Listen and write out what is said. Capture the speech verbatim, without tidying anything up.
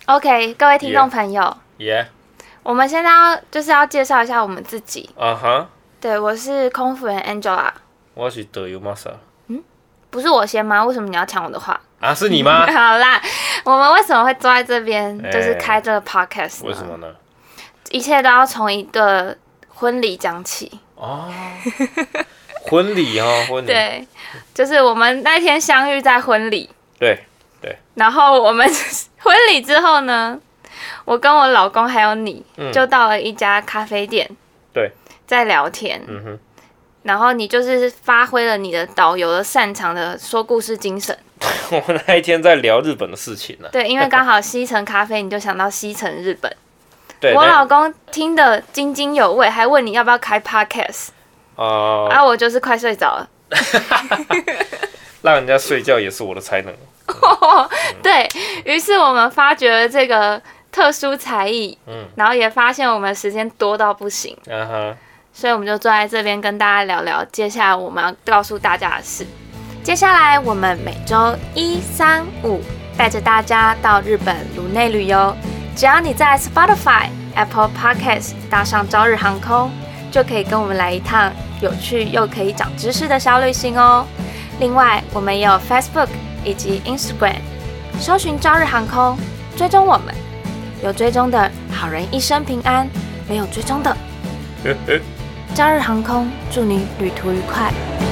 OK， 各位听众朋友 ，Yeah， 我们现在要就是要介绍一下我们自己。 啊哈， 对，我是空服员 Angela。 我是导游 Masa。 嗯，不是我先吗？为什么你要抢我的话？ 啊，是你吗？ 好啦，我们为什么会坐在这边， 欸就是开这个 podcast 呢？ 为什么呢？ 一切都要从一个婚礼讲起。 哦，婚礼哦，婚礼。 对，就是我们那天相遇在婚礼。 对对。 然后我们婚礼之后呢，我跟我老公还有你， 嗯、 就到了一家咖啡店。 对。 在聊天。 嗯哼。 然后你就是发挥了你的导游的擅长的说故事精神。 我们那一天在聊日本的事情呢、啊。 对，因为刚好西城咖啡，你就想到西城日本。 对。 我老公听得津津有味，还问你要不要开 podcast。 哦、 呃。啊，我就是快睡着了。 让人家睡觉也是我的才能。 嗯、对，于是我们发掘了这个特殊才艺，嗯，然后也发现我们时间多到不行。嗯哼。所以我们就坐在这边跟大家聊聊接下来我们要告诉大家的事。接下来我们每周一、三、五带着大家到日本颅内旅游，只要你在 Spotify、Apple Podcast 搭上朝日航空，就可以跟我们来一趟有趣又可以长知识的小旅行哦。另外我们也有 Facebook 以及 Instagram， 搜寻朝日航空，追踪我们。有追踪的好人一生平安，没有追踪的朝日航空祝你旅途愉快。